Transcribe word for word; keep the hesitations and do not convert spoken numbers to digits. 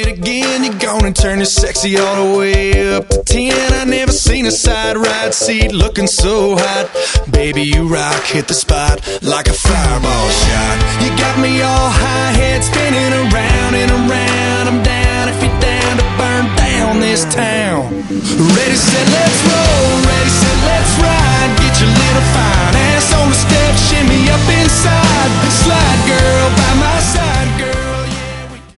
it again. You're gonna turn it sexy all the way up to ten. I never seen a side ride seat looking so hot. Baby, you rock, hit the spot like a fireball shot. You got me all high head spinning around and around. I'm down if you're down to burn down this town. Ready,